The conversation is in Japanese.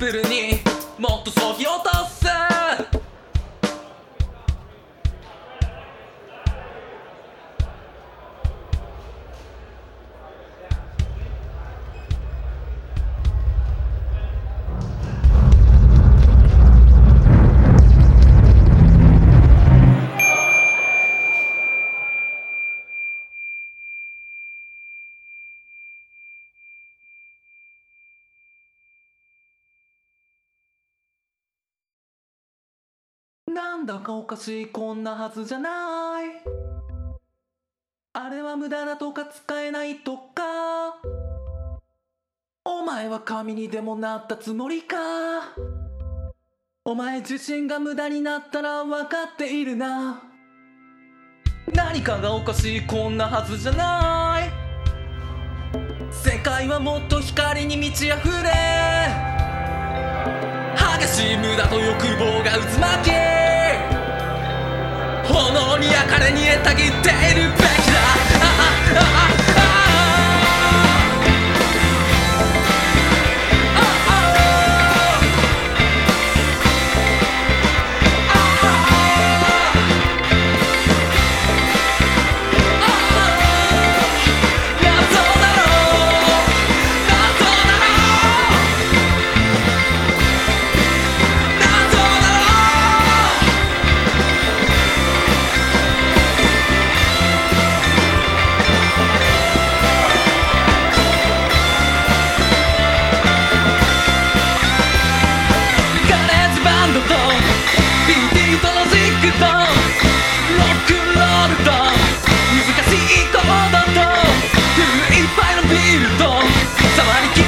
プルにもっとそぎ落とす。なんだかおかしい、こんなはずじゃない。あれは無駄だとか使えないとか、お前は神にでもなったつもりか。お前自身が無駄になったら分かっているな。何かがおかしい、こんなはずじゃない。世界はもっと光に満ち溢れ、激しい無駄と欲望が渦巻き、炎に焼かれ煮えたぎっているべきだ。難しいコードといっぱいのビールと触り